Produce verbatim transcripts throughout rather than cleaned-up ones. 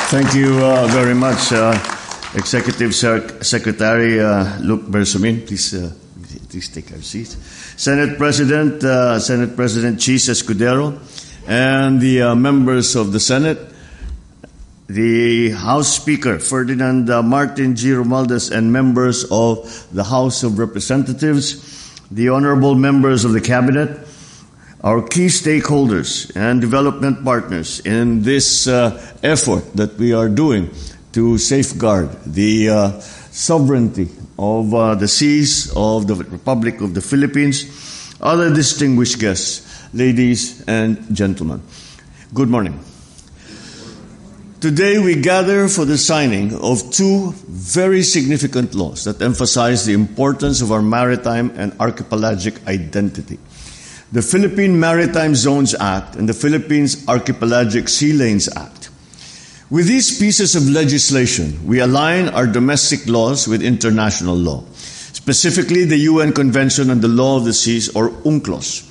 Thank you uh, very much, uh, Executive Sec- Secretary uh, Luke Bersamin. Please, uh, please take our seat. Senate President, uh, Senate President Chis Escudero, and the uh, members of the Senate, the House Speaker Ferdinand uh, Martin G. Romualdez, and members of the House of Representatives, the honorable members of the Cabinet, our key stakeholders and development partners in this uh, effort that we are doing to safeguard the uh, sovereignty of uh, the seas of the Republic of the Philippines, other distinguished guests, ladies and gentlemen. Good morning. Today we gather for the signing of two very significant laws that emphasize the importance of our maritime and archipelagic identity. The Philippine Maritime Zones Act and the Philippines Archipelagic Sea Lanes Act. With these pieces of legislation, we align our domestic laws with international law, specifically the U N Convention on the Law of the Seas, or UNCLOS,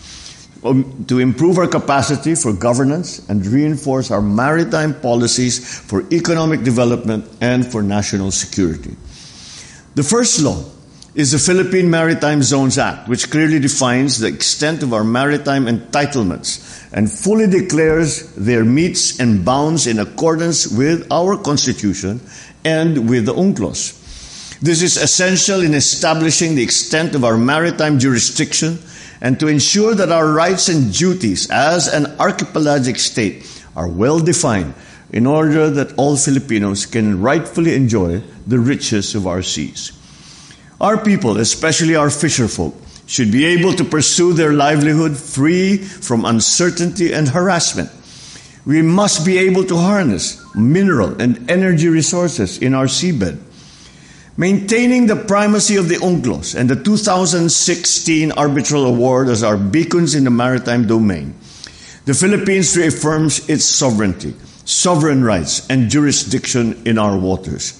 um, to improve our capacity for governance and reinforce our maritime policies for economic development and for national security. The first law is the Philippine Maritime Zones Act, which clearly defines the extent of our maritime entitlements and fully declares their metes and bounds in accordance with our Constitution and with the UNCLOS. This is essential in establishing the extent of our maritime jurisdiction and to ensure that our rights and duties as an archipelagic state are well defined in order that all Filipinos can rightfully enjoy the riches of our seas. Our people, especially our fisherfolk, should be able to pursue their livelihood free from uncertainty and harassment. We must be able to harness mineral and energy resources in our seabed. Maintaining the primacy of the UNCLOS and the two thousand sixteen Arbitral Award as our beacons in the maritime domain, the Philippines reaffirms its sovereignty, sovereign rights, and jurisdiction in our waters.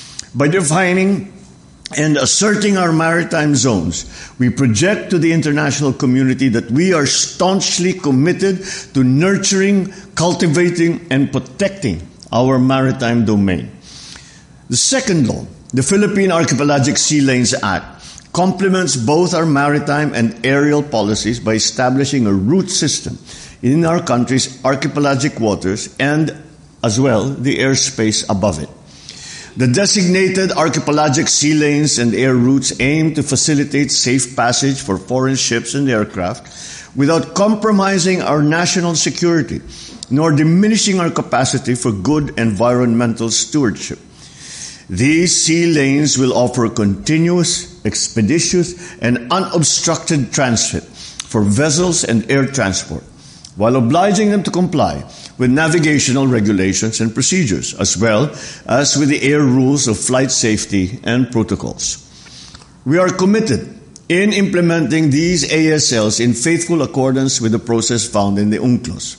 By defining and asserting our maritime zones, we project to the international community that we are staunchly committed to nurturing, cultivating, and protecting our maritime domain. The second law, the Philippine Archipelagic Sea Lanes Act, complements both our maritime and aerial policies by establishing a route system in our country's archipelagic waters and, as well, the airspace above it. The designated archipelagic sea lanes and air routes aim to facilitate safe passage for foreign ships and aircraft without compromising our national security, nor diminishing our capacity for good environmental stewardship. These sea lanes will offer continuous, expeditious, and unobstructed transit for vessels and air transport, while obliging them to comply with navigational regulations and procedures, as well as with the air rules of flight safety and protocols. We are committed in implementing these A S Ls in faithful accordance with the process found in the UNCLOS,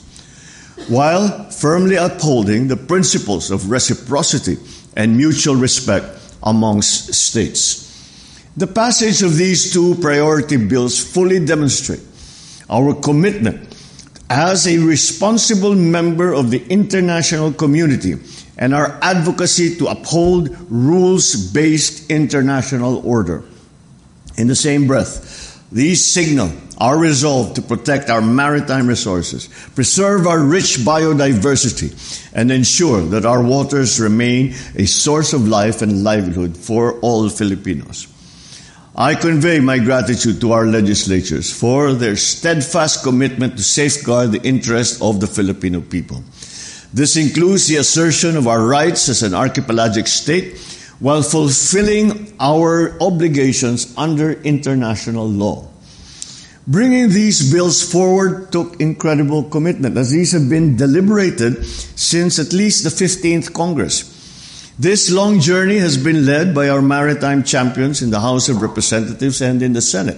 while firmly upholding the principles of reciprocity and mutual respect amongst states. The passage of these two priority bills fully demonstrate our commitment as a responsible member of the international community and our advocacy to uphold rules-based international order. In the same breath, these signal our resolve to protect our maritime resources, preserve our rich biodiversity, and ensure that our waters remain a source of life and livelihood for all Filipinos. I convey my gratitude to our legislatures for their steadfast commitment to safeguard the interests of the Filipino people. This includes the assertion of our rights as an archipelagic state while fulfilling our obligations under international law. Bringing these bills forward took incredible commitment, as these have been deliberated since at least the fifteenth Congress. This long journey has been led by our maritime champions in the House of Representatives and in the Senate,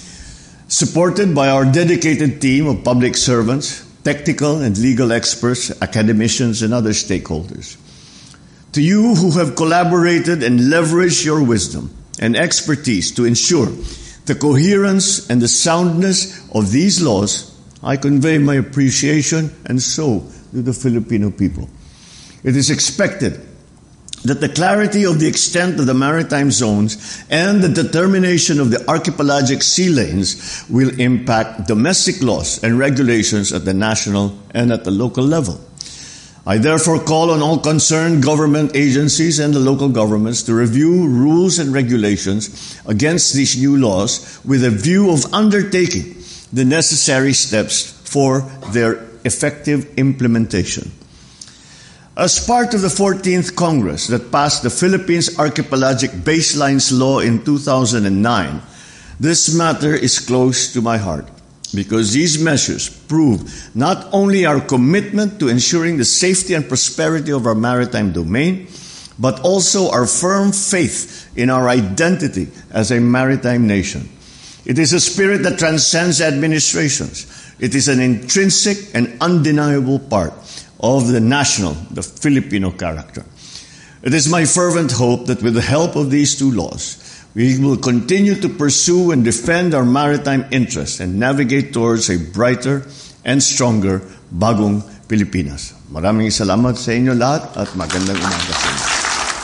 supported by our dedicated team of public servants, technical and legal experts, academicians, and other stakeholders. To you who have collaborated and leveraged your wisdom and expertise to ensure the coherence and the soundness of these laws, I convey my appreciation, and so do the Filipino people. It is expected that the clarity of the extent of the maritime zones and the determination of the archipelagic sea lanes will impact domestic laws and regulations at the national and at the local level. I therefore call on all concerned government agencies and the local governments to review rules and regulations against these new laws with a view of undertaking the necessary steps for their effective implementation. As part of the fourteenth Congress that passed the Philippines Archipelagic Baselines Law in two thousand nine, this matter is close to my heart because these measures prove not only our commitment to ensuring the safety and prosperity of our maritime domain, but also our firm faith in our identity as a maritime nation. It is a spirit that transcends administrations. It is an intrinsic and undeniable part of the national, the Filipino character. It is my fervent hope that with the help of these two laws, we will continue to pursue and defend our maritime interests and navigate towards a brighter and stronger bagong Pilipinas. Maraming salamat sa inyo lahat at magandang umaga sa inyo.